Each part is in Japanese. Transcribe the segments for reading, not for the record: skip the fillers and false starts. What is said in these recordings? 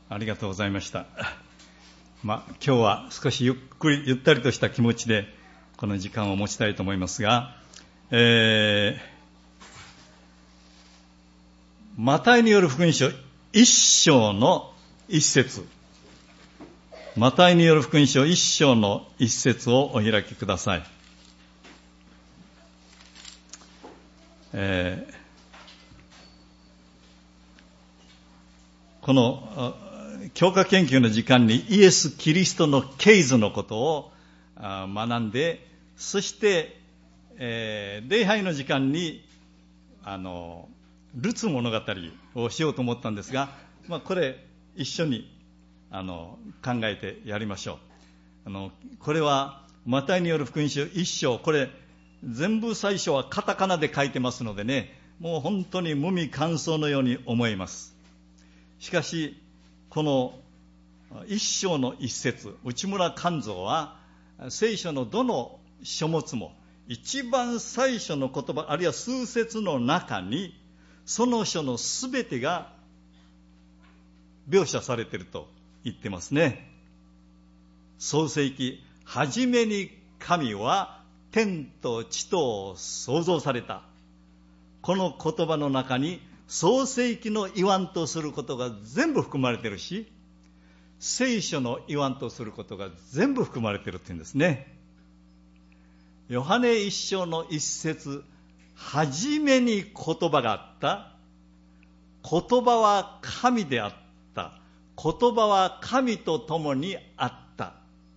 ありがとうございました。今日は少しゆったりとした気持ちでこの時間を持ちたいと思いますが、マタイによる福音書1章の1節、マタイによる福音書1章の1節をお開きください。この教科研究の時間にイエス・キリストの系図のことを学んで、そして、礼拝の時間にルツ物語をしようと思ったんですが、これ一緒に考えてやりましょう。これはマタイによる福音書1章、これ全部最初はカタカナで書いてますのでね、もう本当に無味乾燥のように思います。しかしこの1章の1節、内村勘三は聖書のどの書物も一番最初の言葉、あるいは数節の中にその書のすべてが描写されていると言ってますね。創世記、はじめに神は天と地とを創造された。この言葉の中に創世記の言わんとすることが全部含まれているし、聖書の言わんとすることが全部含まれているって言うんですね。ヨハネ一章の一節、はじめに言葉があった。言葉は神であった。言葉は神と共にあった。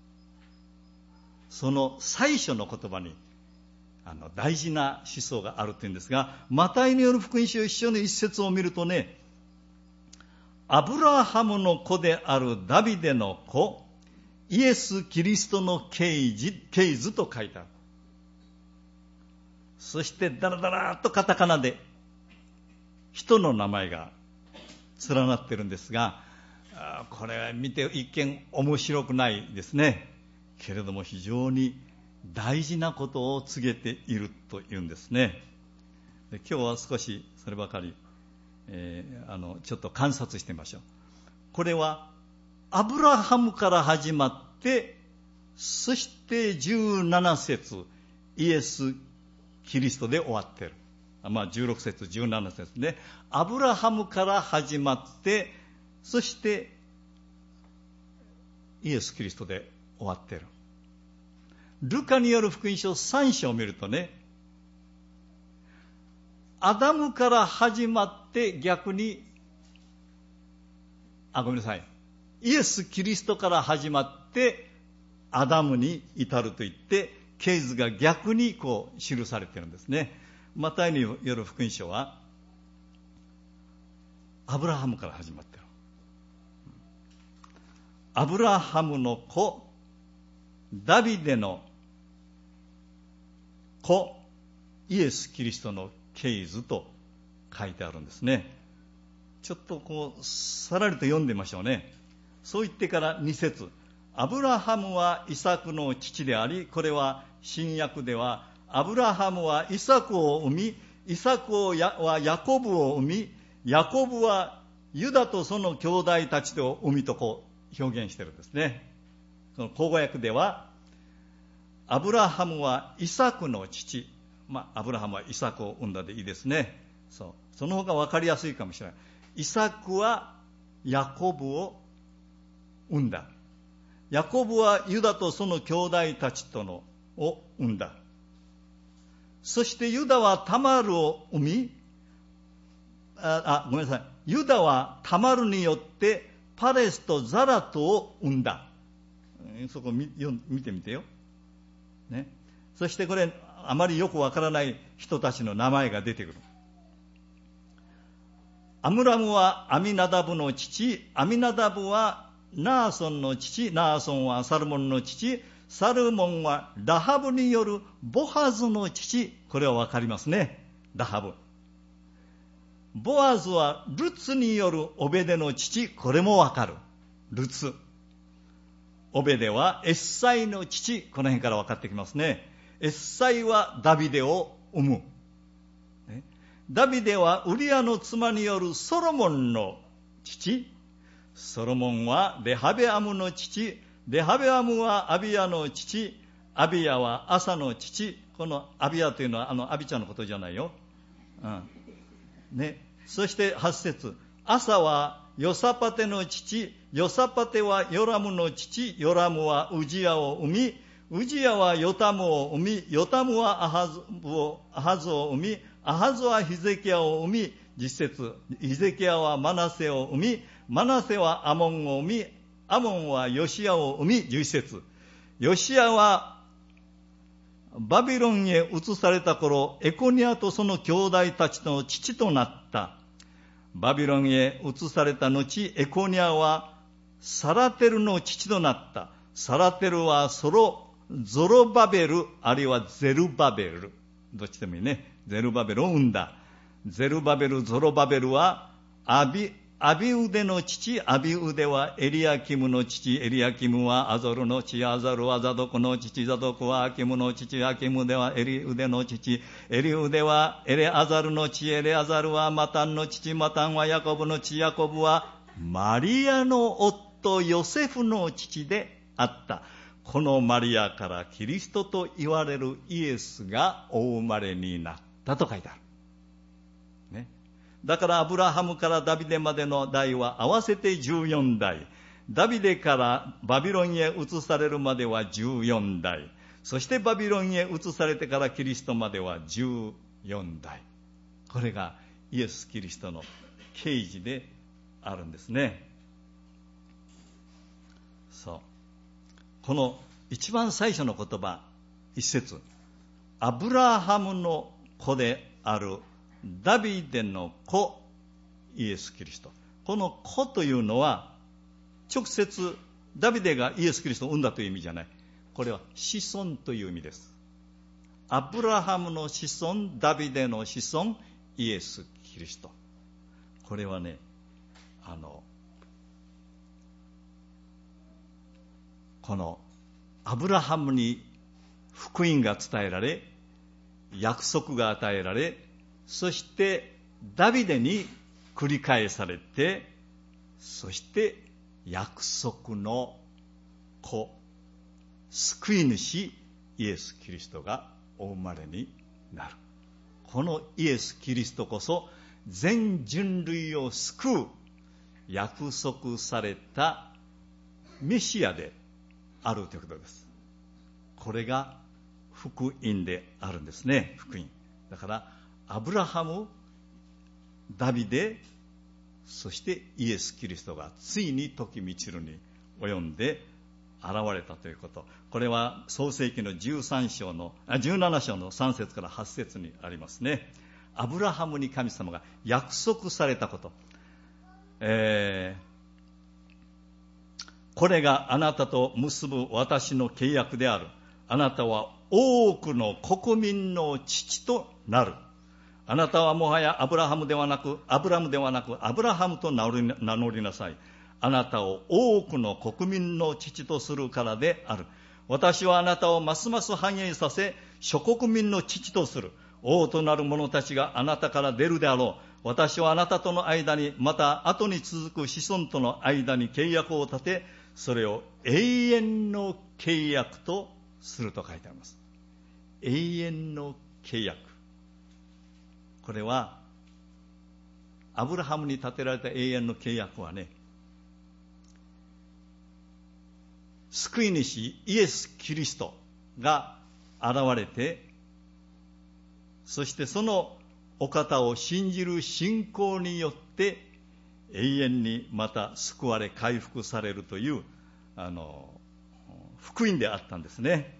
その最初の言葉に大事な思想があるというんですが、マタイによる福音書一章の一節を見るとね、アブラハムの子であるダビデの子、イエス・キリストの系図と書いてある。そしてダラダラとカタカナで人の名前が連なっているんですが、これ見て一見面白くないですね。けれども非常に大事なことを告げているというんですね。で、今日は少しそればかり、ちょっと観察してみましょう。これはアブラハムから始まって、そして17節イエス・キリストで終わっている。16節17節ね。アブラハムから始まって、そしてイエス・キリストで終わっている。ルカによる福音書3章を見るとね、アダムから始まって逆に、ごめんなさい。イエス・キリストから始まってアダムに至るといって、系図が逆に記されているんですね。マタイによる福音書はアブラハムから始まっている。アブラハムの子、ダビデの子、イエス・キリストの系図と書いてあるんですね。ちょっとさらりと読んでみましょうね。そう言ってから2節、アブラハムはイサクの父であり、これは新約ではアブラハムはイサクを生み、イサクはヤコブを生み、ヤコブはユダとその兄弟たちと生みと表現しているんですね。その口語訳ではアブラハムはイサクの父、アブラハムはイサクを生んだでいいですね。その方が分かりやすいかもしれない。イサクはヤコブを生んだ。ヤコブはユダとその兄弟たちとのを生んだ。そしてユダはタマルを生み、ごめんなさい。ユダはタマルによってパレスとザラトを生んだ。そこ見てみてよ。ね。そしてこれあまりよくわからない人たちの名前が出てくる。アムラムはアミナダブの父、アミナダブはナーソンの父、ナーソンはサルモンの父、サルモンはラハブによるボハズの父。これはわかりますね。ラハブ。ボアズはルツによるオベデの父。これもわかる。ルツ。オベデはエッサイの父。この辺からわかってきますね。エッサイはダビデを生む。ダビデはウリアの妻によるソロモンの父。 ソロモンはレハベアムの父、レハベアムはアビヤの父、アビヤはアサの父。このアビヤというのはアビちゃんのことじゃないよ。そして8節、アサはヨサパテの父、ヨサパテはヨラムの父、ヨラムはウジヤを生み、ウジヤはヨタムを生み、ヨタムはアハズを生み、アハズはヒゼキヤを生み、10節、ヒゼキヤはマナセを生み、マナセはアモンを生み、アモンはヨシヤを生み、11節、ヨシヤはバビロンへ移された頃、エコニアとその兄弟たちの父となった。バビロンへ移された後、エコニアはサラテルの父となった。サラテルはゾロバベル、あるいはゼルバベル、どっちでもいいね。ゼルバベルを生んだ。ゼルバベル、ゾロバベルはアビウデの父、アビウデはエリアキムの父、エリアキムはアゾルの父、アザルはザドクの父、ザドクはアキムの父、アキムではエリウデの父、エリウデはエレアザルの父、エレアザルはマタンの父、マタンはヤコブの父、ヤコブはマリアの夫ヨセフの父であった。このマリアからキリストと言われるイエスがお生まれになったと書いてある。だからアブラハムからダビデまでの代は合わせて14代。ダビデからバビロンへ移されるまでは14代。そしてバビロンへ移されてからキリストまでは14代。これがイエス・キリストの啓示であるんですね。そう。この一番最初の言葉、一節。アブラハムの子であるダビデの子、イエス・キリスト。この子というのは、直接ダビデがイエス・キリストを生んだという意味じゃない。これは子孫という意味です。アブラハムの子孫、ダビデの子孫、イエス・キリスト。これはね、このアブラハムに福音が伝えられ、約束が与えられ、そしてダビデに繰り返されて、そして約束の子、救い主イエス・キリストがお生まれになる。このイエス・キリストこそ全人類を救う約束されたメシアであるということです。これが福音であるんですね。福音だからアブラハム、ダビデ、そしてイエス・キリストがついに時満ちるに及んで現れたということ。これは創世記の17章の3節から8節にありますね。アブラハムに神様が約束されたこと。これがあなたと結ぶ私の契約である。あなたは多くの国民の父となる。あなたはもはやアブラムではなくアブラハムと名乗りなさい。あなたを多くの国民の父とするからである。私はあなたをますます繁栄させ、諸国民の父とする。王となる者たちがあなたから出るであろう。私はあなたとの間に、また後に続く子孫との間に契約を立て、それを永遠の契約とすると書いてあります。永遠の契約。これはアブラハムに立てられた永遠の契約はね、救い主イエス・キリストが現れて、そしてそのお方を信じる信仰によって永遠にまた救われ回復されるという福音であったんですね。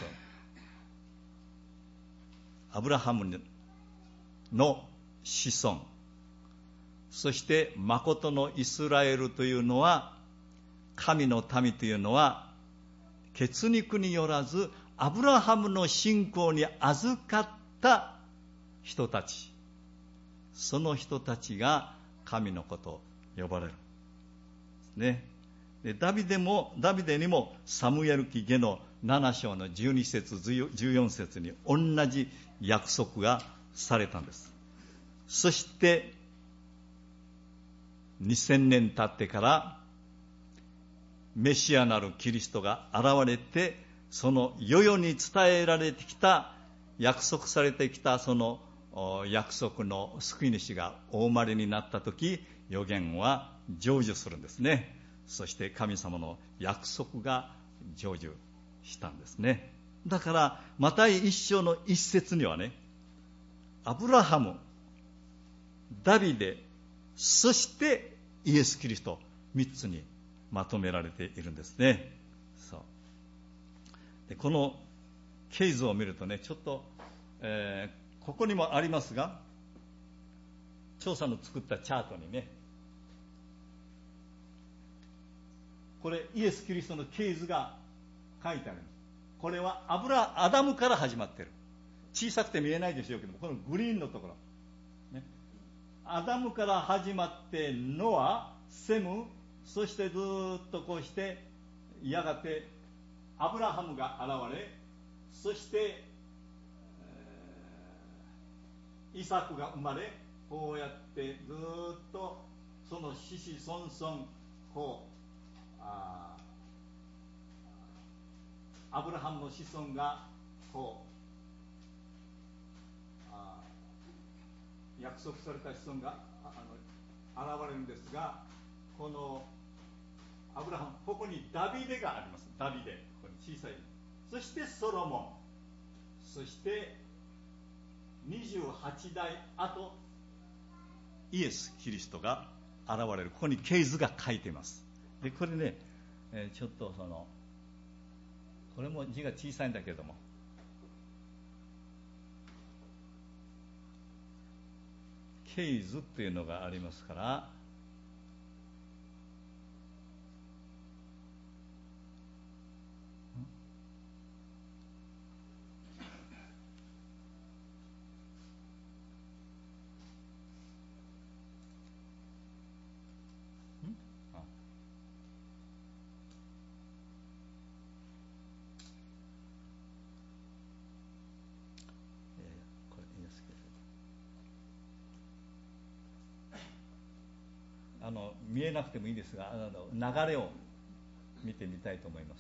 アブラハムの子孫、そして誠のイスラエルというのは、神の民というのは血肉によらずアブラハムの信仰に預かった人たち、その人たちが神の子と呼ばれる、ね。でダビデにもサムエル記下の7章の12節14節に同じ約束がされたんです。そして 2000年経ってからメシアなるキリストが現れて、その世々に伝えられてきた、約束されてきたその約束の救い主がお生まれになったとき、預言は成就するんですね。そして神様の約束が成就したんですね。だからマタイ一章の一節にはね、アブラハム、ダビデ、そしてイエス・キリスト、3つにまとめられているんですね。そうで、この経図を見るとね、ちょっと、ここにもありますが、張さんの作ったチャートにね、これイエス・キリストの経図が書いてあるんです。これはアダムから始まっている。小さくて見えないでしょうけども、このグリーンのところ、ね、アダムから始まってノア、セム、そしてずっとこうしてやがてアブラハムが現れ、そして、イサクが生まれ、こうやってずっとその子々孫々、こうアブラハムの子孫がこう約束された子孫が現れるんですが、このアブラハム、ここにダビデがあります。ダビデ、ここに小さい。そしてソロモン、そして28代後、イエス・キリストが現れる。ここに経図が書いています。でこれね、ちょっとこれも字が小さいんだけれども、経図っていうのがありますから、見えなくてもいいですが、流れを見てみたいと思います。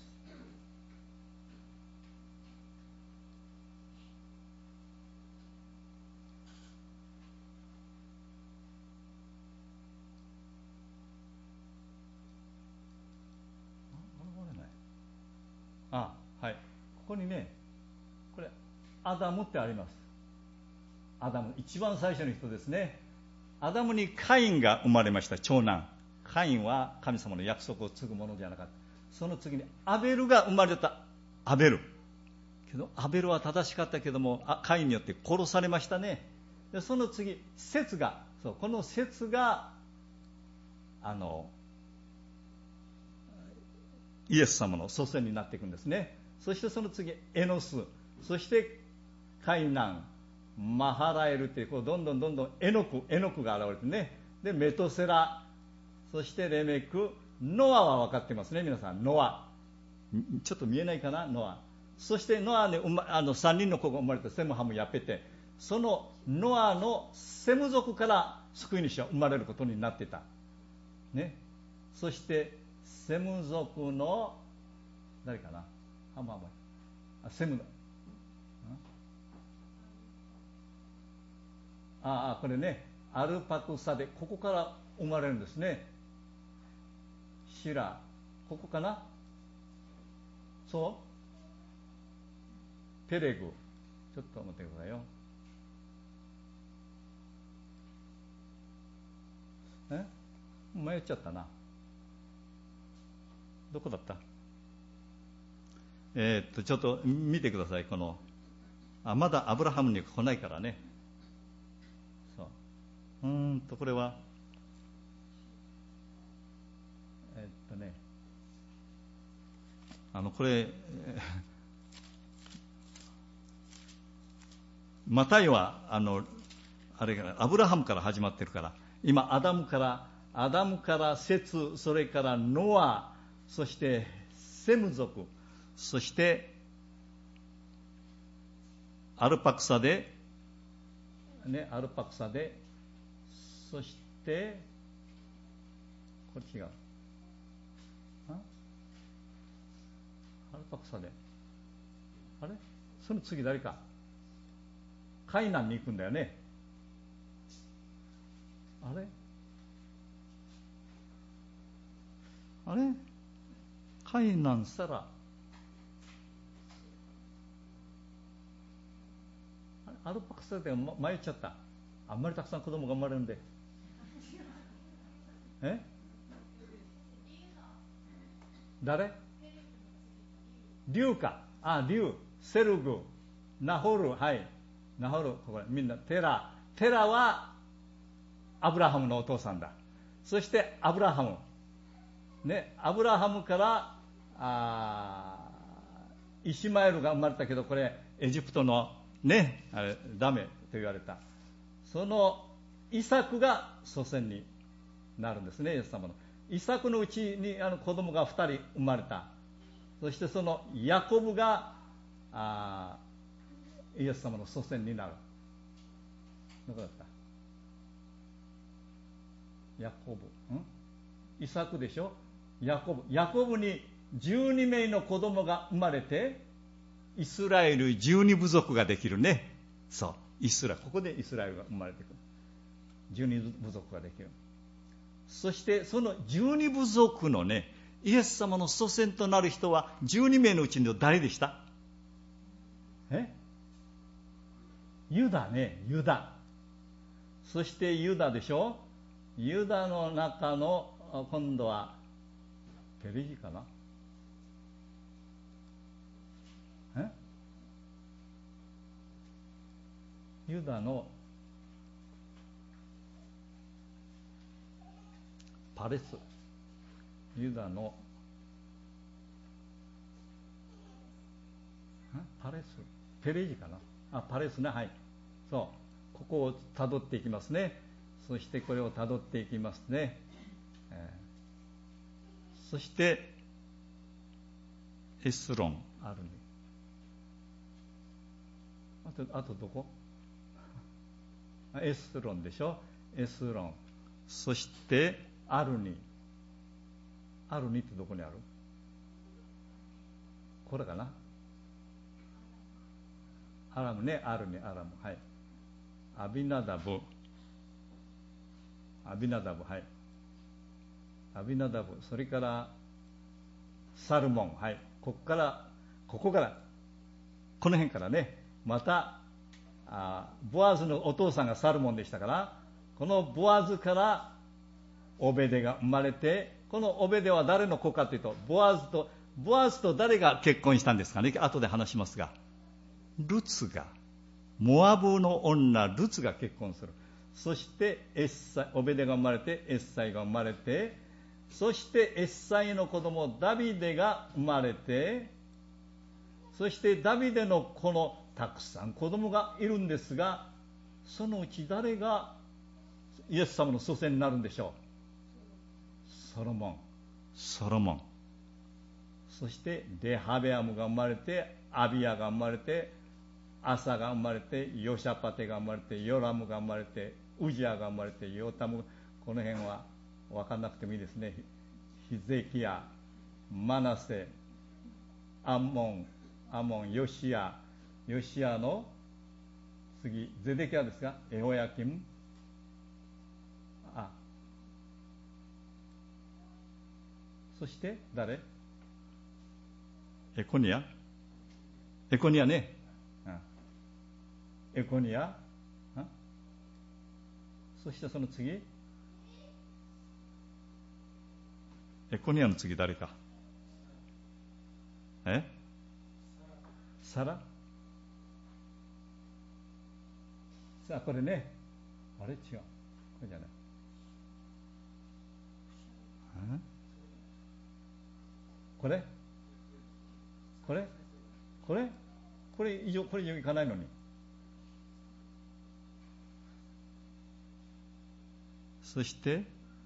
はい、ここにね、これアダムってあります。アダム、一番最初の人ですね。アダムにカインが生まれました。長男カインは神様の約束を継ぐものじゃなかった。その次にアベルが生まれた。アベルは正しかったけども、カインによって殺されましたね。でその次セツが、このセツがイエス様の祖先になっていくんですね。そしてその次エノス、そしてカイナン、マハラエルってこうどんどんエノクが現れてね。でメトセラ、そしてレメク、ノアは分かってますね。皆さん、ノアちょっと見えないかな。ノア、そしてノアに3人の子が生まれて、セムハムヤペテ、そのノアのセム族から救い主は生まれることになっていた、ね、そしてセム族の誰かな、セムのこれね、アルパクサで、ここから生まれるんですね。シラ、ここかな、そうペレグ、ちょっと待ってくださいよ。迷っちゃったな。どこだった？ちょっと見てください。このまだアブラハムに来ないからね。これはこれマタイはあれがアブラハムから始まってるから、今アダムからセツ、それからノア、そしてセム族、そしてアルパクサで、そしてこれ違う。アルパクサで、あれその次誰か。カイナンに行くんだよね。あれカイナンしたら、アルパクサで迷っちゃった。あんまりたくさん子供が生まれるんで。誰？リュウか。リュウ、セルグ、ナホル、はい。ナホル、これみんな、テラはアブラハムのお父さんだ。そしてアブラハム。ね、アブラハムからイシマエルが生まれたけど、これエジプトのね、あれダメと言われた。そのイサクが祖先になるんですね、イエス様の。イサクのうちに子供が2人生まれた。そしてそのヤコブがイエス様の祖先になる。どこだった？ヤコブ、イサクでしょ。ヤコブに12名の子供が生まれて、イスラエル12部族ができるね。そう、ここでイスラエルが生まれてくる。12部族ができる。そしてその12部族のね、イエス様の祖先となる人は12名のうちの誰でした？ユダね、ユダ。そしてユダでしょ。ユダの中の今度はペレジかな。ユダのパレス、ユダのパレス、ペレジかな。パレスね、はい。そう、ここをたどっていきますね。そしてこれをたどっていきますね。そしてエスロンあるね。あとどこ？エスロンでしょ。エスロン。そしてアルニってどこにある？これかな。アラムね、アルニ、アラム、はい。アビナダブ、はい。アビナダブ、それからサルモン、はい。ここからこの辺からね、またボアズのお父さんがサルモンでしたから、このボアズからオベデが生まれて、このオベデは誰の子かというと、ボアズと誰が結婚したんですかね。後で話しますが、ルツが、モアブの女ルツが結婚する。そしてオベデが生まれて、エッサイが生まれて、そしてエッサイの子供ダビデが生まれて、そしてダビデの子のたくさん子供がいるんですが、そのうち誰がイエス様の祖先になるんでしょう？ソロモン。そしてレハベアムが生まれて、アビヤが生まれて、アサが生まれて、ヨシャパテが生まれて、ヨラムが生まれて、ウジアが生まれて、ヨタム。この辺は分かんなくてもいいですね。ヒゼキヤ、マナセ、アモン、ヨシアの次、ゼデキヤですが、エホヤキム、そして誰？エコニアね。エコニア、そしてその次、エコニアの次誰か？サラ？さあこれね、あれ違う、これじゃない。これ以上いかないのに。そして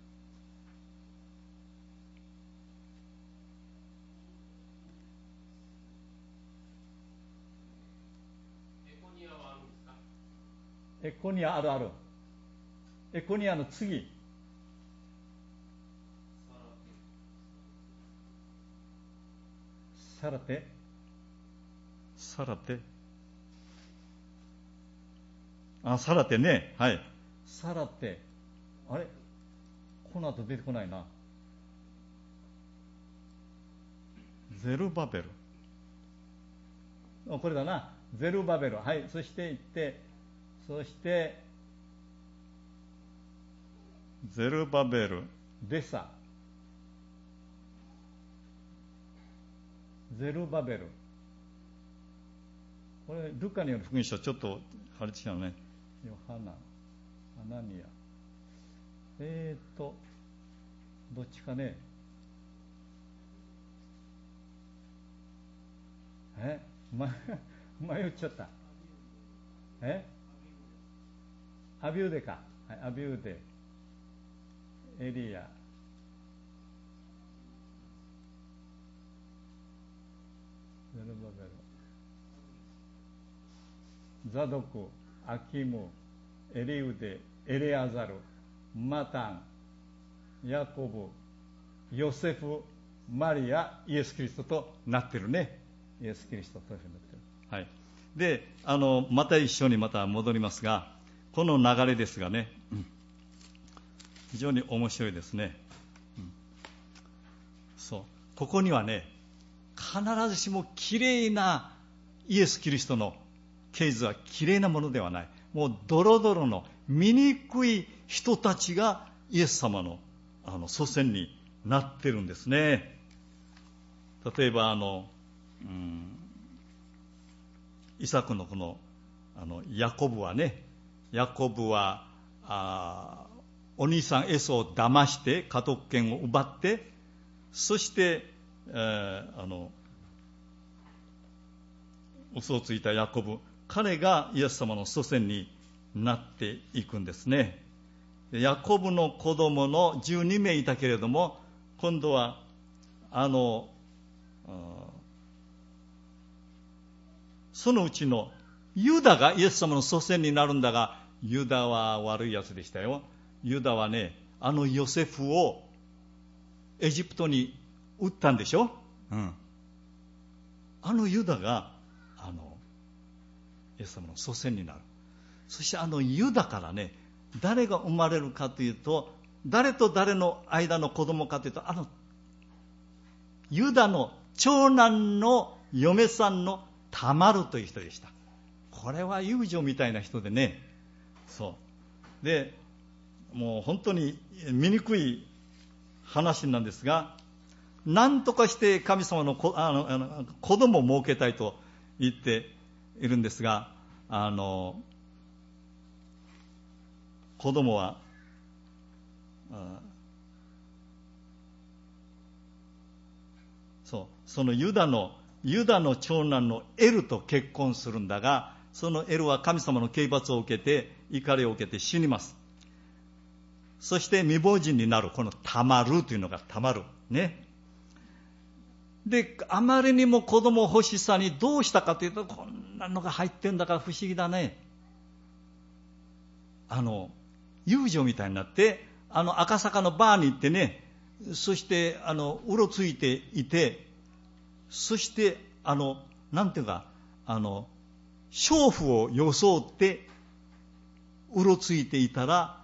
エコニアある。エコニアの次、 サラテ、サラテ、サラテね、はい。サラテ、あれ、この後出てこないな。ゼルバベル、これだな、ゼルバベル、はい。そして行って、そしてゼルバベル、デサ、ゼルバベル、これルカによる福音書ちょっとあれ違うね。ヨハナ、アナニア、どっちかね。迷っちゃった。アビューデか、はい、アビューデ、エリア、ゼルバベル、ザドク、アキム、エリウデ、エレアザル、マタン、ヤコブ、ヨセフ、マリア、イエス・キリストとなってるね。イエス・キリストというふうになってる。はい。で、また一緒にまた戻りますが、この流れですがね、非常に面白いですね。そう。ここにはね、必ずしもきれいなイエス・キリストの系図はきれいなものではない。もうドロドロの醜い人たちがイエス様の祖先になってるんですね。例えばイサクのこのヤコブはね、ヤコブはお兄さんエソを騙して家督権を奪って、そして嘘をついたヤコブ、彼がイエス様の祖先になっていくんですね。ヤコブの子供の12名いたけれども、今度はそのうちのユダがイエス様の祖先になるんだが、ユダは悪いやつでしたよ。ユダはね、ヨセフをエジプトに売ったんでしょ。ユダがイエス様の祖先になる。そしてユダからね、誰が生まれるかというと、誰と誰の間の子供かというと、ユダの長男の嫁さんのタマルという人でした。これは遊女みたいな人でね、そうで、もう本当に醜い話なんですが、何とかして神様の子供を設けたいと言っているんですが、子供はそのユダの長男のエルと結婚するんだが、そのエルは神様の刑罰を受けて、怒りを受けて死にます。そして未亡人になるこのタマルというのがタマルね。で、あまりにも子供欲しさにどうしたかというと、こんなのが入ってんだから不思議だね。遊女みたいになって、赤坂のバーに行ってね、そしてうろついていて、そしてなんていうか娼婦を装ってうろついていたら、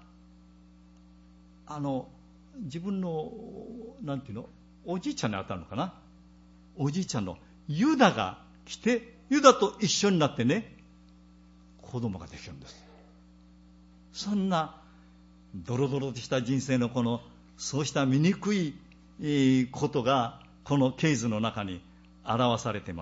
自分のなんていうの、おじいちゃんに当たるのかな、おじいちゃんのユダが来て、ユダと一緒になってね、子供ができるんです。そんなドロドロとした人生のそうした醜いことがこの系図の中に表されています。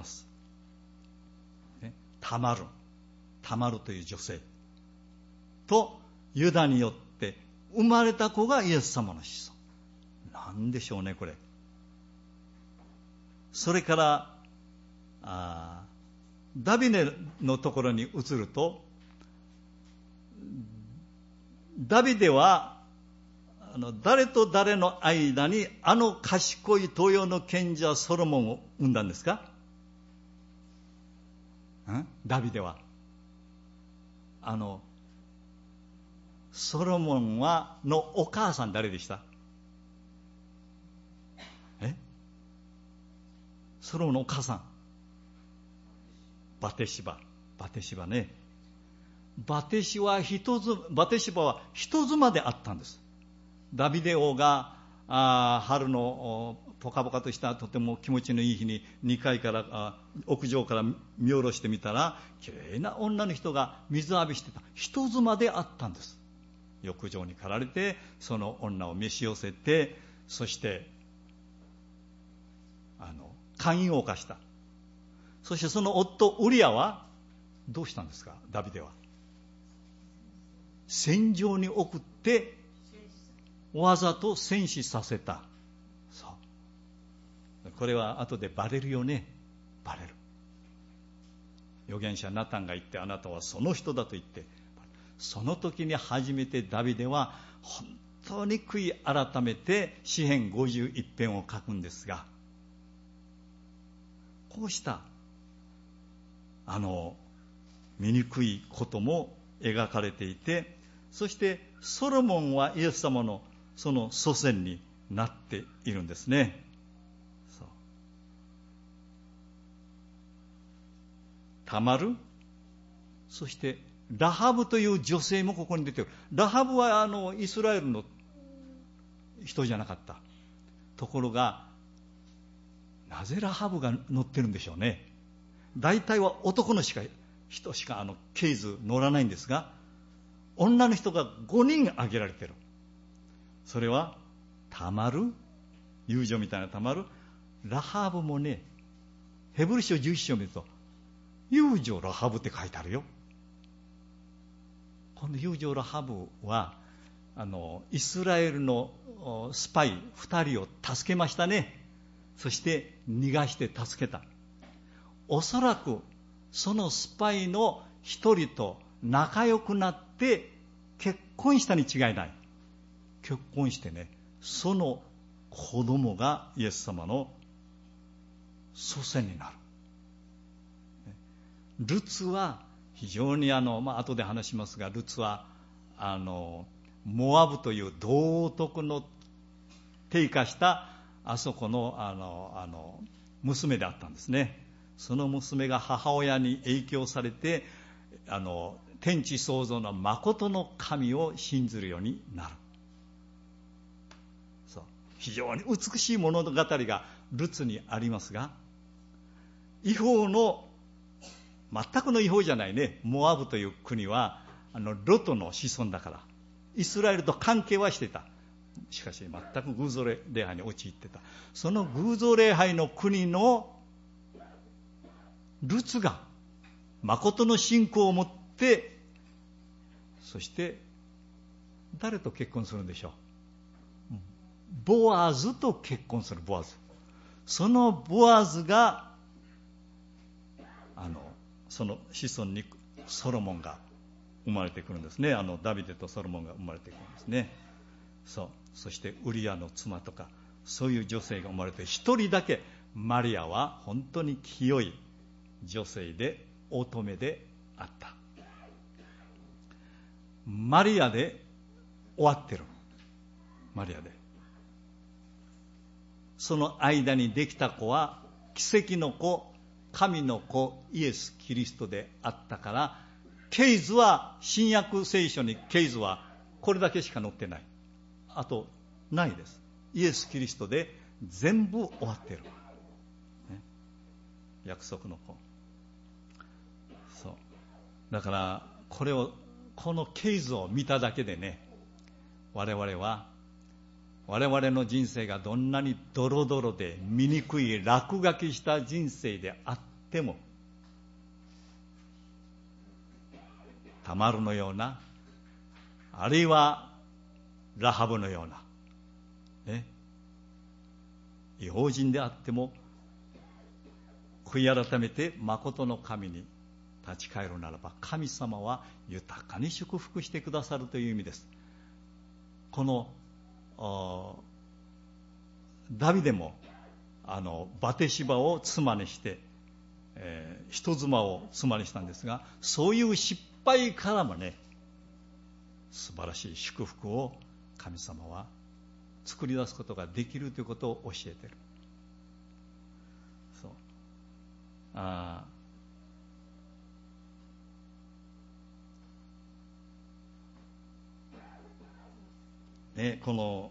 タマルという女性とユダによって生まれた子がイエス様の子孫なんでしょうね、これ。それからダビデのところに移ると、ダビデは誰と誰の間に賢い東洋の賢者ソロモンを生んだんですか？ダビデはソロモンのお母さん誰でした？ ソロモンのお母さん、バテシバね。バテシバは人妻であったんです。ダビデ王が春のポカポカとしたとても気持ちのいい日に2階から屋上から見下ろしてみたら、きれいな女の人が水浴びしてた。人妻であったんです。浴場に駆られてその女を召し寄せて、そして姦淫を犯した。そしてその夫ウリアはどうしたんですか。ダビデは戦場に送ってわざと戦死させた。そう、これは後でバレるよね。バレる。預言者ナタンが言って、あなたはその人だと言って、その時に初めてダビデは本当に悔い改めて詩編51編を書くんですが、こうした醜いことも描かれていて、そしてソロモンはイエス様のその祖先になっているんですね。そう、タマル、そしてラハブという女性もここに出ている。ラハブはイスラエルの人じゃなかった。ところがなぜラハブが乗ってるんでしょうね。大体は男の人しかケイズ乗らないんですが、女の人が5人挙げられている。それはタマル、友情みたいなタマル、ラハブもね、ヘブル書11章を見ると友情ラハブって書いてあるよ。この友情ラハブはイスラエルのスパイ2人を助けましたね。そして逃がして助けた。おそらくそのスパイの一人と仲良くなって結婚したに違いない。結婚してね、その子供がイエス様の祖先になる。ルツは非常に後で話しますが、ルツはモアブという道徳の低下したあそこの娘であったんですね。その娘が母親に影響されて天地創造の誠の神を信ずるようになる。そう、非常に美しい物語がルツにありますが、違法の全くの違法じゃないね、モアブという国はロトの子孫だからイスラエルと関係はしてた。しかし全く偶像礼拝に陥ってた。その偶像礼拝の国のルツが誠の信仰を持って、そして誰と結婚するんでしょう。ボアズと結婚する。ボアズ、そのボアズがその子孫にソロモンが生まれてくるんですね。ダビデとソロモンが生まれてくるんですね。そしてウリアの妻とかそういう女性が生まれて、一人だけマリアは本当に清い女性で乙女であった。マリアで終わってる。マリアでその間にできた子は奇跡の子、神の子イエス・キリストであったから、ケイズは新約聖書にケイズはこれだけしか載ってない。あとないです。イエス・キリストで全部終わってる、ね、約束の子。そうだからこのケイズを見ただけでね、我々の人生がどんなにドロドロで醜い落書きした人生であっても、タマルのような、あるいはラハブのような、ね、違法人であっても悔い改めて誠の神に立ち返るならば、神様は豊かに祝福してくださるという意味です。このダビデもバテシバを妻にして、人妻を妻にしたんですが、そういう失敗からもね、素晴らしい祝福を神様は作り出すことができるということを教えている。そうこの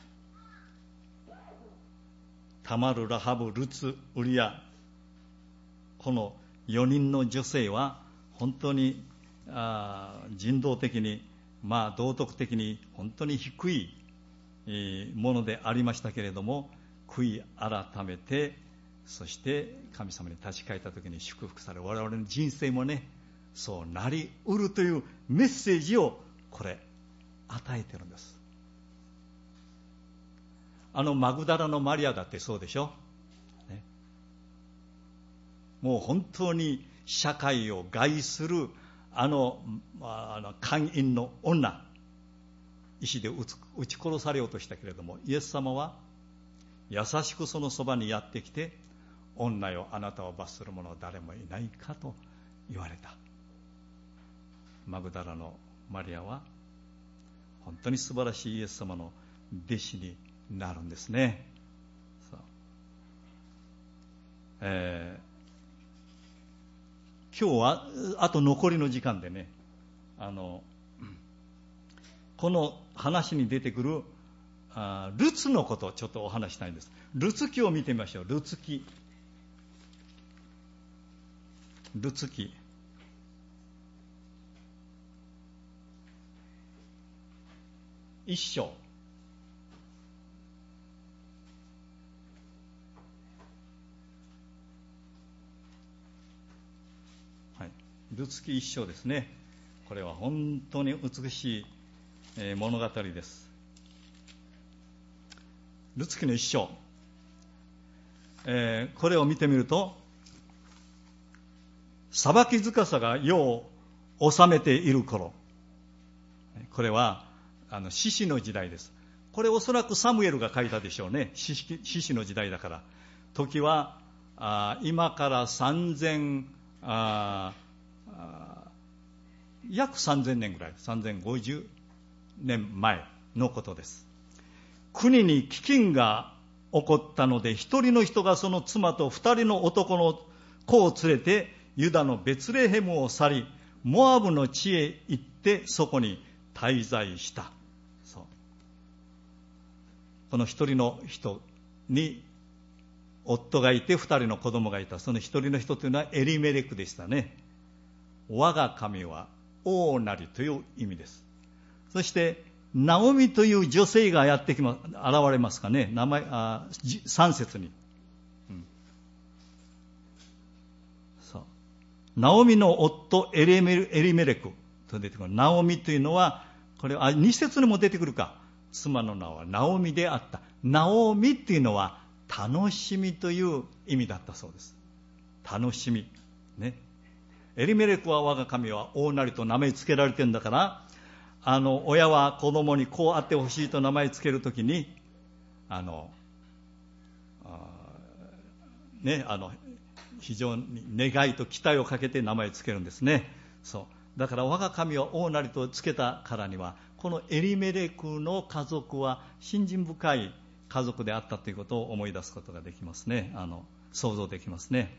タマル、ラハブ、ルツ、ウリア、この4人の女性は本当に人道的に、道徳的に本当に低いものでありましたけれども、悔い改めて、そして神様に立ち返った時に祝福され、我々の人生もね、そうなりうるというメッセージをこれ与えてるんです。マグダラのマリアだってそうでしょ、ね、もう本当に社会を害する姦淫の女、石で撃ち殺されようとしたけれども、イエス様は優しくそのそばにやってきて、女よ、あなたを罰する者は誰もいないかと言われた。マグダラのマリアは本当に素晴らしいイエス様の弟子になるんですね。今日はあと残りの時間でね、この話に出てくるルツのことをちょっとお話したいんです。ルツ記を見てみましょう。ルツ記1章、ルツ記1章ですね。これは本当に美しい物語です。ルツ記の1章、これを見てみると、裁き司が世を治めている頃、これは士師の時代です。これおそらくサムエルが書いたでしょうね。士師の時代だから。時は今から約3000年ぐらい、3050年前のことです。国に飢饉が起こったので、一人の人がその妻と二人の男の子を連れてユダのベツレヘムを去り、モアブの地へ行ってそこに滞在した。この一人の人に夫がいて二人の子供がいた。その一人の人というのはエリメレクでしたね。我が神は王なりという意味です。そしてナオミという女性が現れますかね。3節に、ナオミの夫エリメレクと出てくる。ナオミというのはこれ2節にも出てくるか。妻の名はナオミであった。ナオミというのは楽しみという意味だったそうです。楽しみね。エリメレクは我が神は王なりと名前つけられてるんだから、親は子供にこうあってほしいと名前つけるときに非常に願いと期待をかけて名前つけるんですね。そうだから我が神は王なりとつけたからには、このエリメレクの家族は信心深い家族であったということを思い出すことができますね。想像できますね。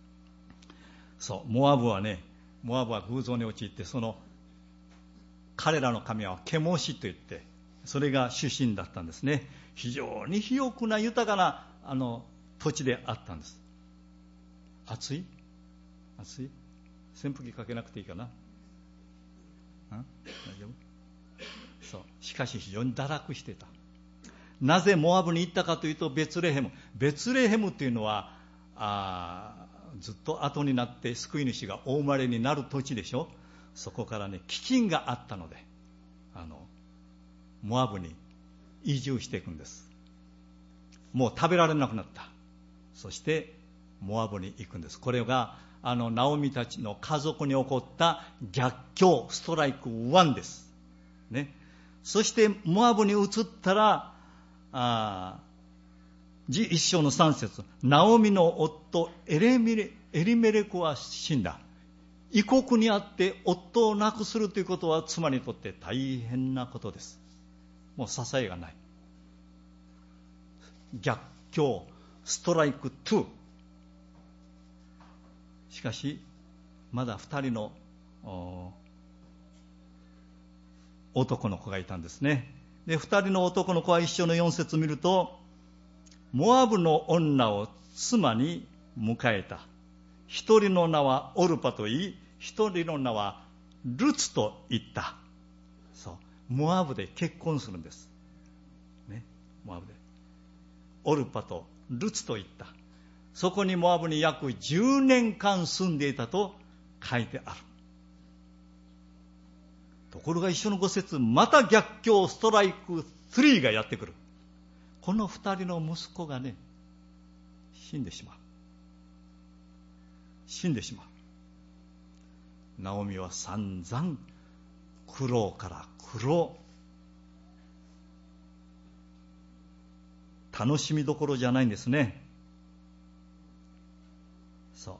モアブは偶像に陥って、彼らの神はケモシといって、それが主神だったんですね。非常に肥沃な豊かな土地であったんです。暑い扇風機かけなくていいかな。大丈夫？しかし非常に堕落していた。なぜモアブに行ったかというと、ベツレヘムというのはずっと後になって救い主がお生まれになる土地でしょ。そこからね、飢饉があったのでモアブに移住していくんです。もう食べられなくなった。そしてモアブに行くんです。これがナオミたちの家族に起こった逆境、ストライク1です、ね。そしてモアブに移ったら一章の3節、ナオミの夫エリメレクは死んだ。異国にあって夫を亡くするということは妻にとって大変なことです。もう支えがない。逆境、ストライク2。 しかしまだ2人の男の子がいたんですね。で、2人の男の子は一緒の4節を見ると、モアブの女を妻に迎えた。一人の名はオルパと言い、一人の名はルツと言った。そう、モアブで結婚するんです、ね、モアブでオルパとルツと言った。そこにモアブに約10年間住んでいたと書いてある。ところが一緒の5節、また逆境ストライク3がやってくる。この2人の息子がね、死んでしまう。ナオミは散々苦労から苦労、楽しみどころじゃないんですね。そう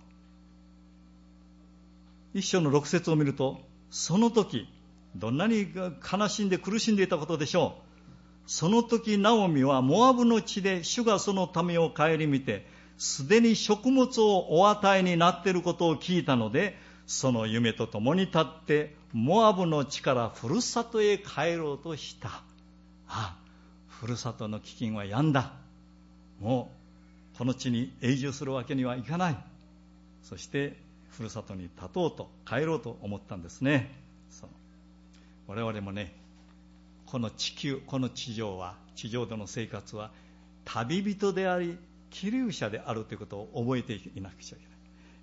。一章の6節を見ると、その時どんなに悲しんで苦しんでいたことでしょう。その時ナオミはモアブの地で主がその民を顧みて、すでに食物をお与えになっていることを聞いたので、その夢とともに立ってモアブの地からふるさとへ帰ろうとした。ふるさとの飢饉は止んだ。もうこの地に永住するわけにはいかない。そしてふるさとに立とうと帰ろうと思ったんですね。そう、我々もね、この地球、この地上での生活は旅人であり寄留者であるということを覚えていなくちゃいけない。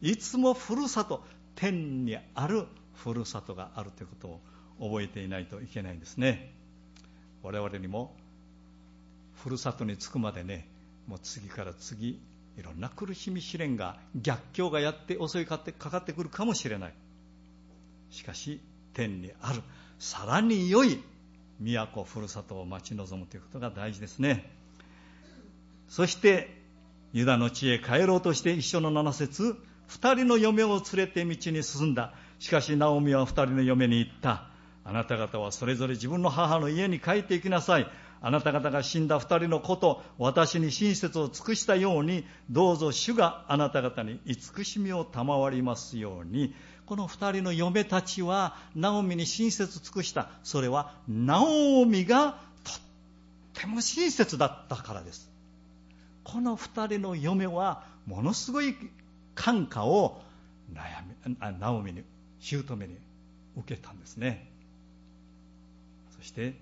いつもふるさと、天にあるふるさとがあるということを覚えていないといけないんですね。我々にもふるさとに着くまでね、もう次から次いろんな苦しみ試練が、逆境がやって襲いかかってくるかもしれない。しかし天にあるさらに良い都、ふるさとを待ち望むということが大事ですね。そしてユダの地へ帰ろうとして、一緒の7節、2人の嫁を連れて道に進んだ。しかしナオミは2人の嫁に言った。あなた方はそれぞれ自分の母の家に帰って行きなさい。あなた方が死んだ2人の子と私に親切を尽くしたように、どうぞ主があなた方に慈しみを賜りますように。この2人の嫁たちはナオミに親切尽くした。それはナオミがとっても親切だったからです。この2人の嫁はものすごい感化をナオミに、姑に受けたんですね。そして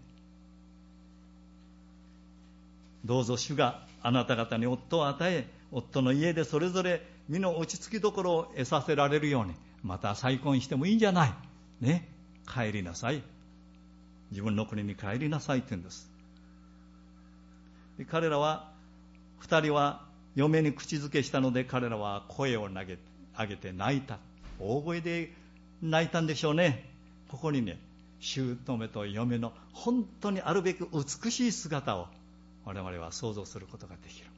どうぞ主があなた方に夫を与え、夫の家でそれぞれ身の落ち着きどころを得させられるように、また再婚してもいいんじゃないね、帰りなさい、自分の国に帰りなさいと言うんです。で、彼らは2人は嫁に口づけしたので、彼らは声を上げて泣いた。大声で泣いたんでしょうね。ここにね、姑と嫁の本当にあるべく美しい姿を我々は想像することができる。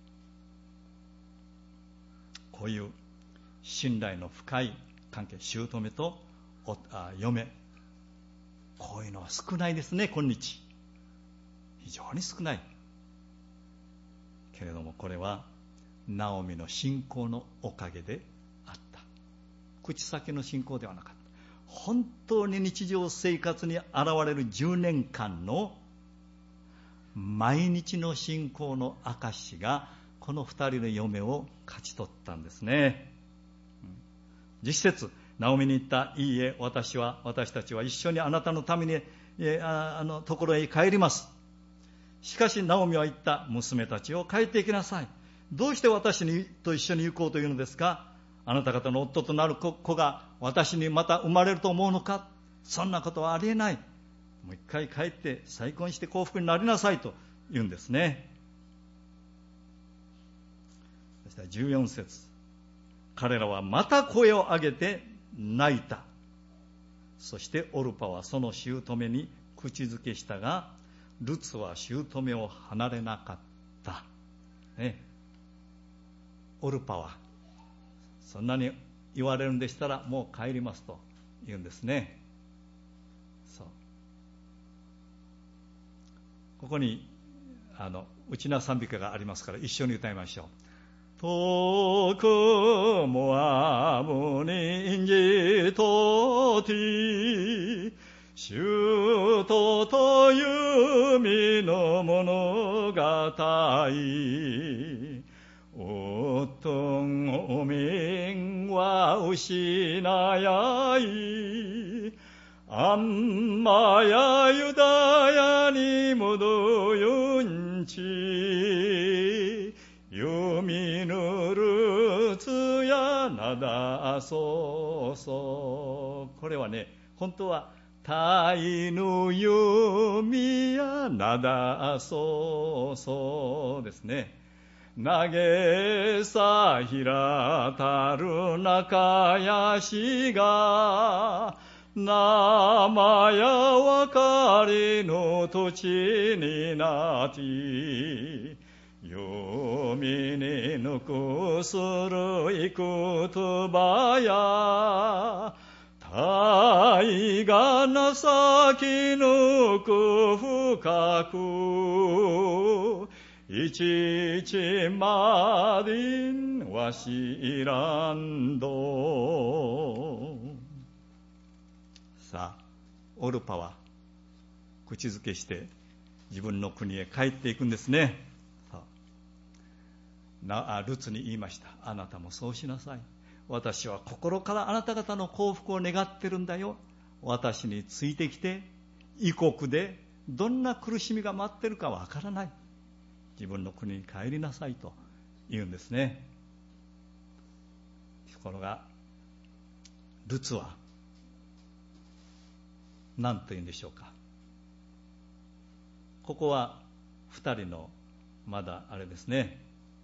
こういう信頼の深い関係、姑と嫁、こういうのは少ないですね、今日。非常に少ないけれども、これはナオミの信仰のおかげであった。口先の信仰ではなかった。本当に日常生活に現れる10年間の毎日の信仰の証が、この2人の嫁を勝ち取ったんですね。10節、ナオミに言った。いいえ、私たちは一緒にあなたのためにところへ帰ります。しかしナオミは言った。娘たちを帰っていきなさい。どうして私と一緒に行こうというのですか。あなた方の夫となる子が私にまた生まれると思うのか。そんなことはありえない。もう一回帰って再婚して幸福になりなさいと言うんですね。そしたら14節、彼らはまた声を上げて泣いた。そしてオルパはその姑に口づけしたが、ルツは姑を離れなかった、ね、オルパはそんなに言われるんでしたらもう帰りますと言うんですね。そう、ここに内縄賛美歌がありますから一緒に歌いましょう。 遠くモアブにんじとて主とと弓の物語おとんおみんは失やいあんまやユダヤに戻ゆんち弓ぬるつやなだそうそうこれはね本当はたいぬ弓やなだそうそうですね投げさひらたる中やしが生やわかりの土地になって弓にぬくするいくとばや愛が情きぬく深くいちいちまでんわしらんどさあオルパは口づけして自分の国へ帰っていくんですね。ルツに言いました。あなたもそうしなさい。私は心からあなた方の幸福を願ってるんだよ。私についてきて異国でどんな苦しみが待ってるかわからない。自分の国に帰りなさいと言うんですね。ところがルツは何と言うんでしょうか。ここは2人のまだあれですね。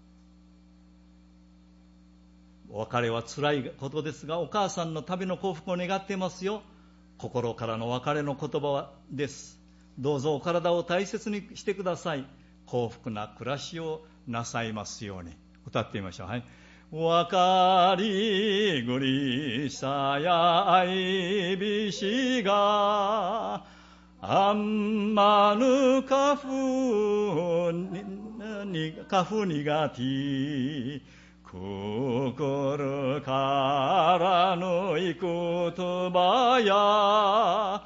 お別れはつらいことですがお母さんの旅の幸福を願っていますよ。心からの別れの言葉です。どうぞお体を大切にしてください。幸福な暮らしをなさいますように。歌ってみましょう。はい。分かりぐりさや愛びしがあんまぬかふにがて心からのいくとばや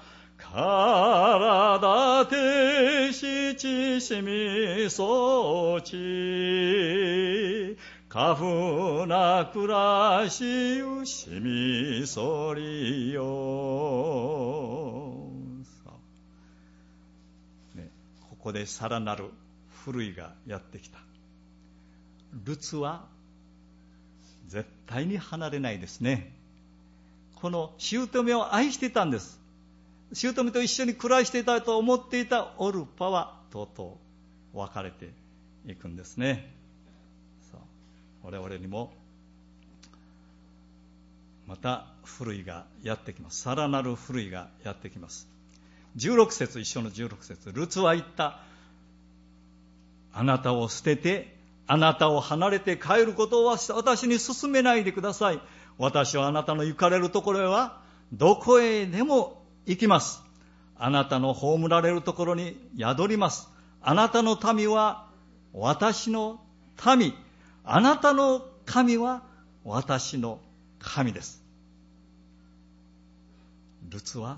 体てしちしみそうちかふな暮らしゆしみそりよ、ね、ここでさらなる古いがやってきた。ルツは絶対に離れないですね。この姑を愛していたんです。姑と一緒に暮らしていたと思っていたオルパはとうとう別れていくんですね。我々にもまた古いがやってきます。さらなる古いがやってきます。16節、一緒の16節、ルツは言った。あなたを捨ててあなたを離れて帰ることを私に勧めないでください。私はあなたの行かれるところへはどこへでも行きます。あなたの葬られるところに宿ります。あなたの民は私の民、あなたの神は私の神です。ルツは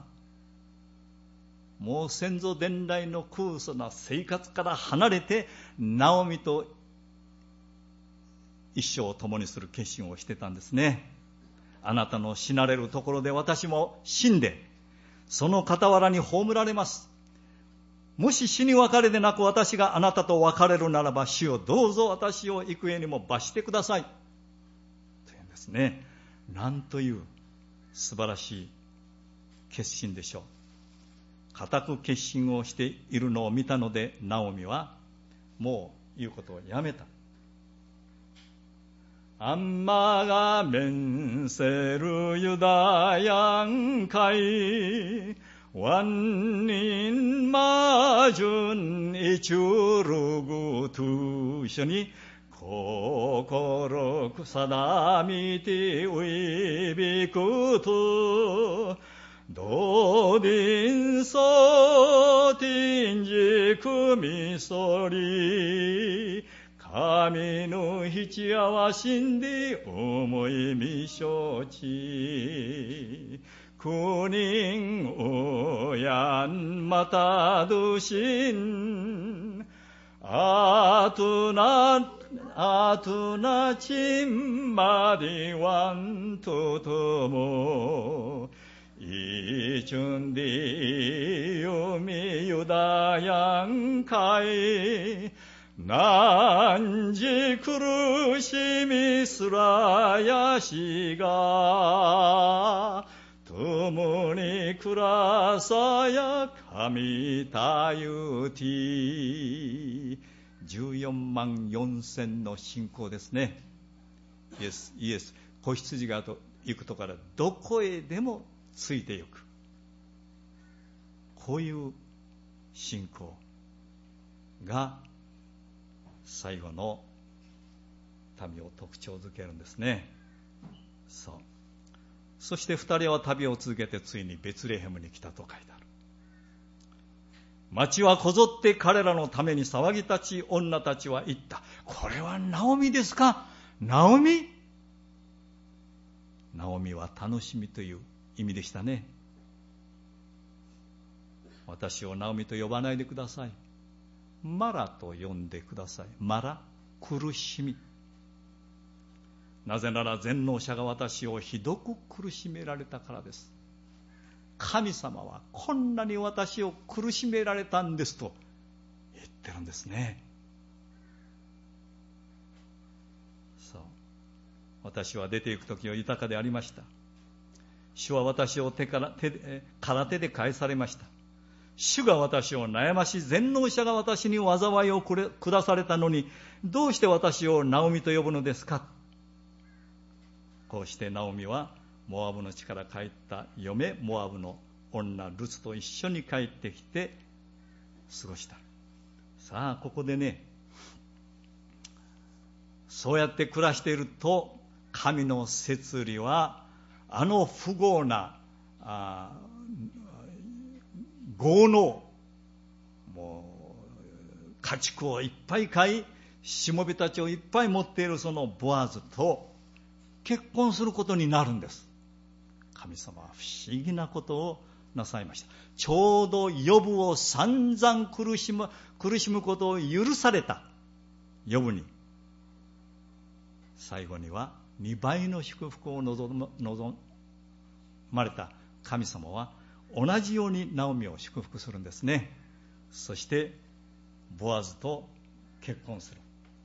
もう先祖伝来の空疎な生活から離れてナオミと一生を共にする決心をしてたんですね。あなたの死なれるところで私も死んでその傍らに葬られます。もし死に別れでなく私があなたと別れるならば主よどうぞ私を幾重にも罰してくださいというんですね。なんという素晴らしい決心でしょう。固く決心をしているのを見たのでナオミはもう言うことをやめた。アンマが面せるユダヤン会ワンニンマジュンイチュルグトゥショニ心定みてウイビクトドディンソティンジクミソリ神の七夜は死んで思いみしょち。九人親またどしん。あとなちんまでわんととも。いちゅんでよみゆだやんかい。なんじ苦しみすらやしが。共に暮らさや神たゆて。14万4千の信仰ですね。イエス、子羊が行くとこからどこへでもついていく。こういう信仰が最後の旅を特徴づけるんですね。そして二人は旅を続けてついにベツレヘムに来たと書いてある。町はこぞって彼らのために騒ぎ立ち、女たちは言った。これはナオミですか？ナオミ？ナオミは楽しみという意味でしたね。私をナオミと呼ばないでください。マラと呼んでください。マラ、苦しみ。なぜなら全能者が私をひどく苦しめられたからです。神様はこんなに私を苦しめられたんですと言ってるんですね。私は出て行く時は豊かでありました。主は私を空手で返されました。主が私を悩まし、全能者が私に災いを下されたのに、どうして私をナオミと呼ぶのですか。こうしてナオミはモアブの地から帰った嫁モアブの女ルツと一緒に帰ってきて過ごした。さあここでね、そうやって暮らしていると、神の摂理はあの不合な豪農、もう家畜をいっぱい飼い、しもべたちをいっぱい持っているそのボアズと結婚することになるんです。神様は不思議なことをなさいました。ちょうどヨブを散々苦しむことを許されたヨブに、最後には2倍の祝福を望まれた神様は同じようにナオミを祝福するんですね。そしてボアズと結婚する。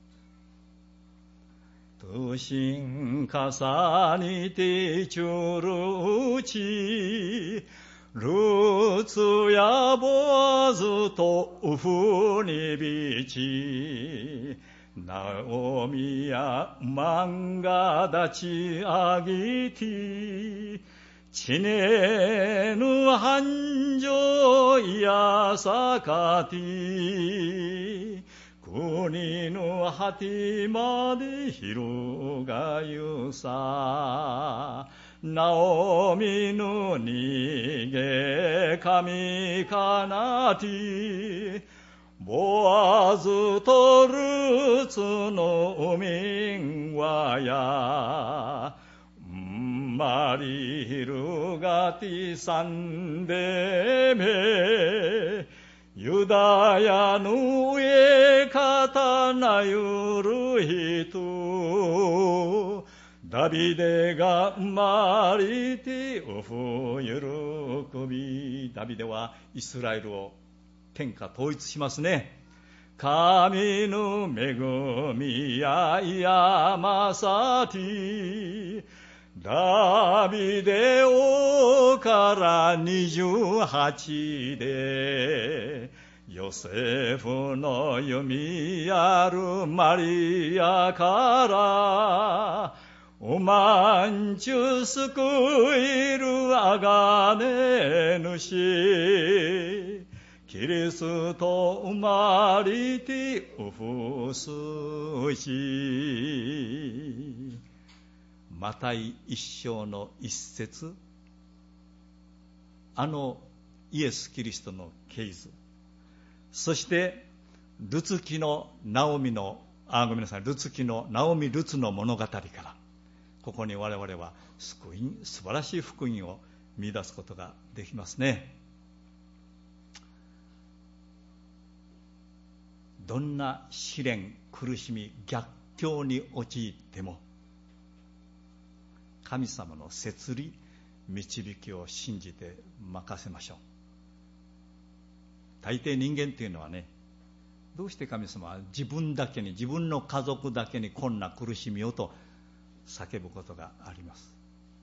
トシンカサニテチュルチルツやボアズとウフニビチナオミやマンガダチアギティチネヌハンジョイヤサカティ国の果てまで広がゆさナオミの逃げ神かなてボアズとルツの海んわやマリヒルガティサンデメユダヤの上方なゆる人ダビデが生まれておふ喜び。ダビデはイスラエルを天下統一しますね。神の恵みややまさてダビデ王から28でヨセフの弓あるマリアからおまんちゅ救いるあがね主キリスト生まれておふすし。マタイ一章の一節、あのイエス・キリストの系図、そしてルツキのナオミのルツ記のナオミ・ルツの物語から、ここに我々は素晴らしい福音を見出すことができますね。どんな試練、苦しみ、逆境に陥っても、神様の摂理、導きを信じて任せましょう。大抵人間というのはね、どうして神様は自分だけに、自分の家族だけにこんな苦しみをと叫ぶことがあります。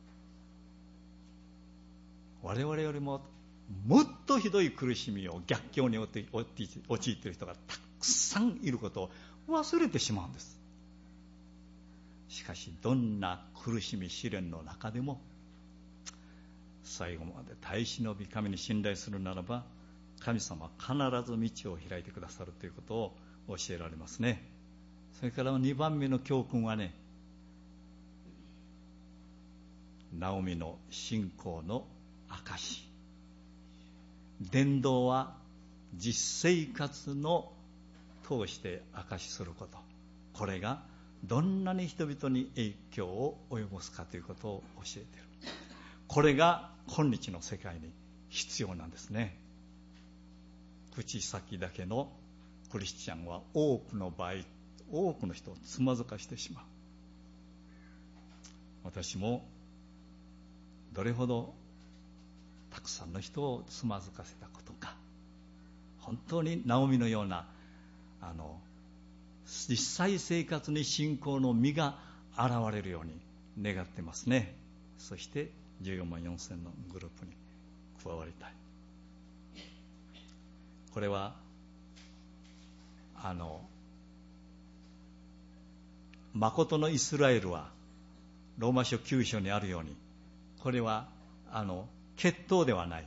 我々よりももっとひどい苦しみを、逆境に陥っている人がたくさんいることを忘れてしまうんです。しかしどんな苦しみ試練の中でも最後まで耐え忍び神に信頼するならば、神様は必ず道を開いてくださるということを教えられますね。それから2番目の教訓はね、ナオミの信仰の証。伝道は実生活の通して証しすること、これがどんなに人々に影響を及ぼすかということを教えている。これが今日の世界に必要なんですね。口先だけのクリスチャンは多くの場合、多くの人をつまずかしてしまう。私もどれほどたくさんの人をつまずかせたことか、本当にナオミのような実際生活に信仰の実が現れるように願ってますね。そして14万4千のグループに加わりたい。これは誠のイスラエルはローマ書9章にあるように、これは血統ではない、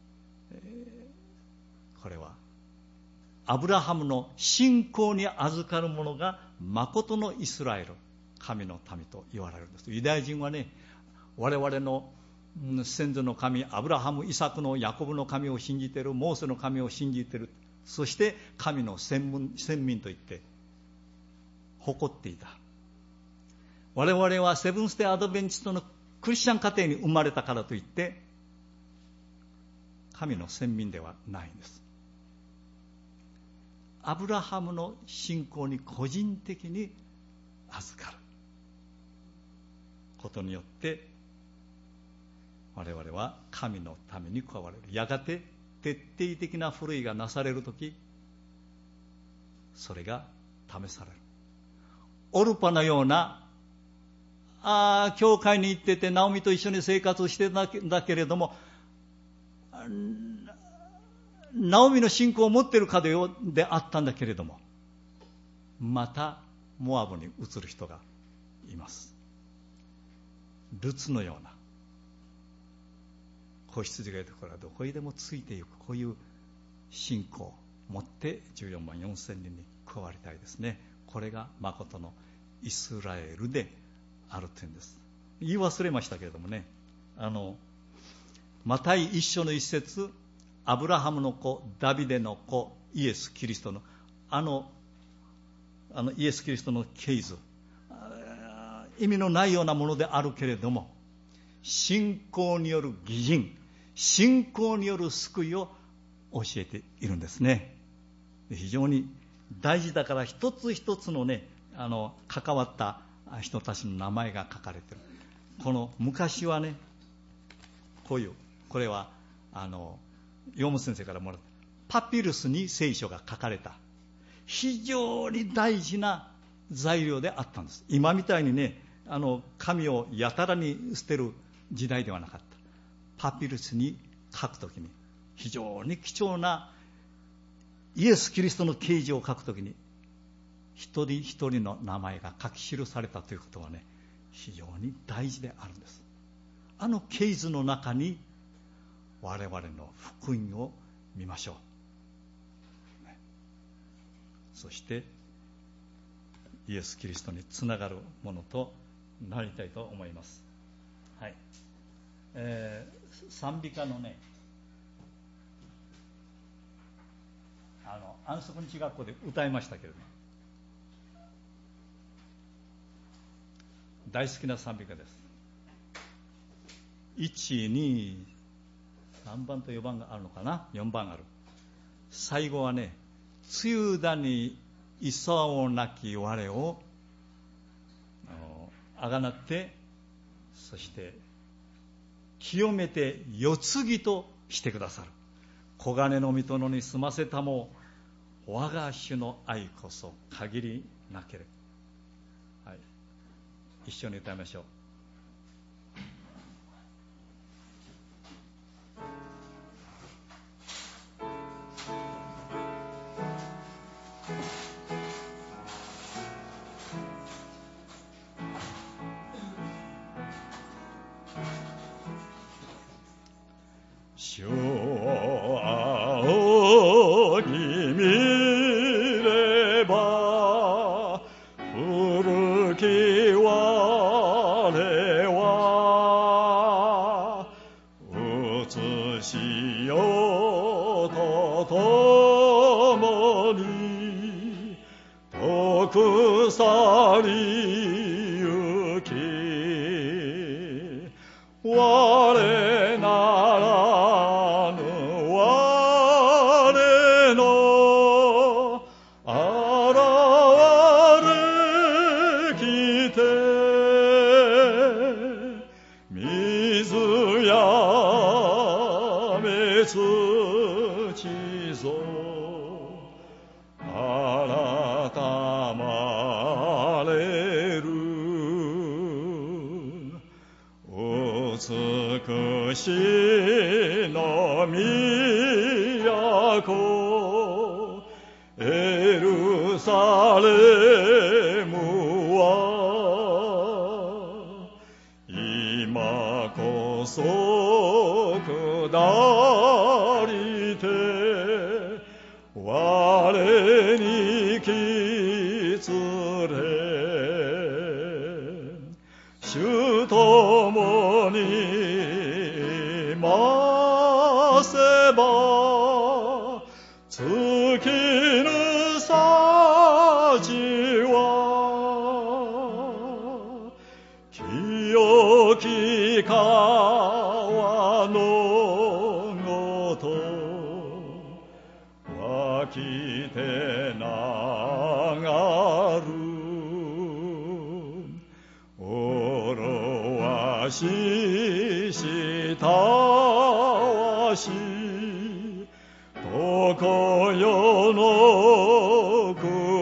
これはアブラハムの信仰に預かる者が誠のイスラエル、神の民と言われるんです。ユダヤ人はね、我々の先祖の神アブラハム、イサクのヤコブの神を信じている、モーセの神を信じている、そして神の先民と言って誇っていた。我々はセブンステイアドベンチストのクリスチャン家庭に生まれたからといって神の先民ではないんです。アブラハムの信仰に個人的に預かることによって我々は神のために加われる。やがて徹底的なふるいがなされるとき、それが試される。オルパのような教会に行っててナオミと一緒に生活してたんだけれども、ナオミの信仰を持っている家庭であったんだけれども、またモアブに移る人がいます。ルツのような子羊がいるところはどこにでもついていく、こういう信仰を持って14万4千人に加わりたいですね。これが誠のイスラエルである点です。言い忘れましたけれどもね、マタイ一章の一節、アブラハムの子、ダビデの子、イエス・キリストのイエス・キリストの系図、意味のないようなものであるけれども、信仰による義人、信仰による救いを教えているんですね。非常に大事だから、一つ一つのね、関わった人たちの名前が書かれている。この昔はね、これはヨム先生からもらったパピルスに聖書が書かれた非常に大事な材料であったんです。今みたいにね、紙をやたらに捨てる時代ではなかった。パピルスに書くときに非常に貴重なイエス・キリストの啓示を書くときに一人一人の名前が書き記されたということはね、非常に大事であるんです。啓示の中に我々の福音を見ましょう、ね、そしてイエス・キリストにつながるものとなりたいと思います。はい、賛美歌のね、安息日学校で歌いましたけれども、 大好きな賛美歌です。1、2、3番と4番があるのかな。4番ある。最後はね、梅雨だに磯なき我をあがなって、そして清めて世継ぎとしてくださる。黄金の御殿に住ませたも我が主の愛こそ限りなければ。はい、一緒に歌いましょう。主を仰ぎ見れば古き我は映しよとともに溶く去りゆき我ならぬ我の現れきて水やめ土ぞ改まれる美しの都エルサレムは今こそ下りて我にきつれ主ともにませば尽きぬ幸は清き川のごと湧きて流るおろわしたわしどこよの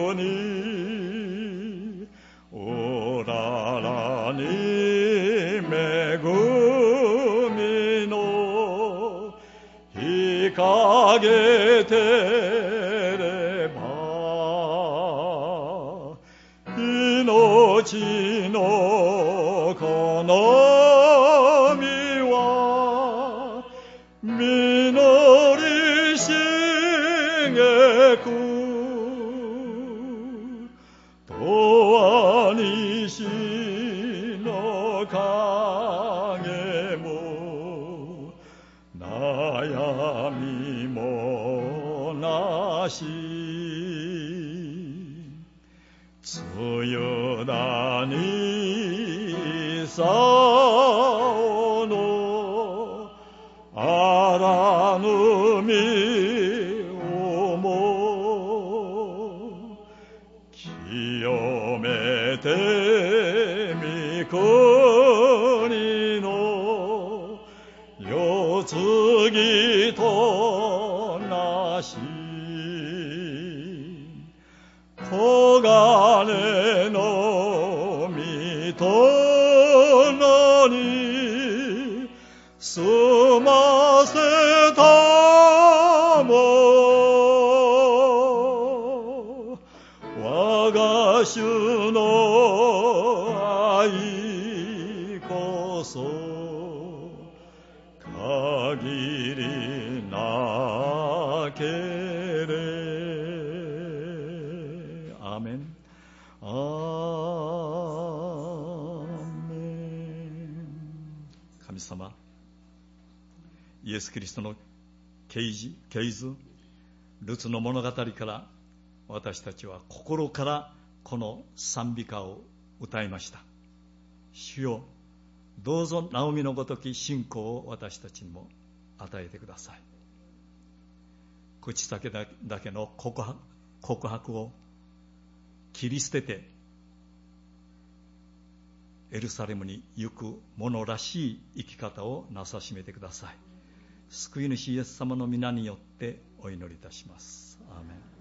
国おららに恵みの日陰てれば命のこの実は実りしげくとは西の影も悩みもなし梅雨だにさおのあらぬみをも清めて御国の世継ぎとなし黄金の御殿に住ませたも我が主の愛こそ限りなけれアーメンアーメン。神様イエス・キリストの啓示ルツの物語から私たちは心からこの賛美歌を歌いました。 主よ、どうぞナオミのごとき信仰を私たちにも与えてください。口先だけの告白を切り捨ててエルサレムに行く者らしい生き方をなさしめてください。救い主イエス様の皆によってお祈りいたします。アーメン。